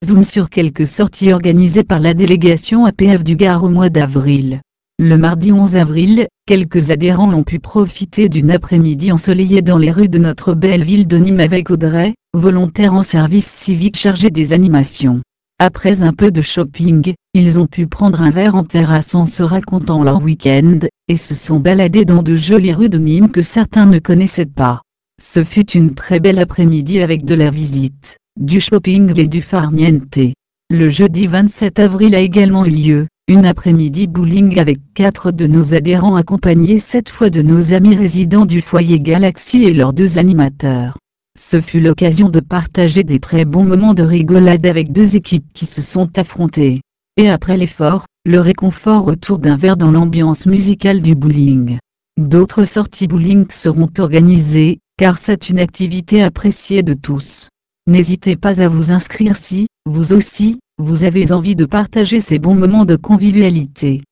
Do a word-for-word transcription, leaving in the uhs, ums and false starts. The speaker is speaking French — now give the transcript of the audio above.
zoom sur quelques sorties organisées par la délégation A P F du Gard au mois d'avril. Le mardi onze avril, quelques adhérents ont pu profiter d'une après-midi ensoleillée dans les rues de notre belle ville de Nîmes avec Audrey, volontaire en service civique chargée des animations. Après un peu de shopping, ils ont pu prendre un verre en terrasse en se racontant leur week-end, et se sont baladés dans de jolies rues de Nîmes que certains ne connaissaient pas. Ce fut une très belle après-midi avec de la visite, du shopping et du farniente. Le jeudi vingt-sept avril a également eu lieu, une après-midi bowling avec quatre de nos adhérents accompagnés cette fois de nos amis résidents du foyer Galaxy et leurs deux animateurs. Ce fut l'occasion de partager des très bons moments de rigolade avec deux équipes qui se sont affrontées. Et après l'effort, le réconfort autour d'un verre dans l'ambiance musicale du bowling. D'autres sorties bowling seront organisées, car c'est une activité appréciée de tous. N'hésitez pas à vous inscrire si, vous aussi, vous avez envie de partager ces bons moments de convivialité.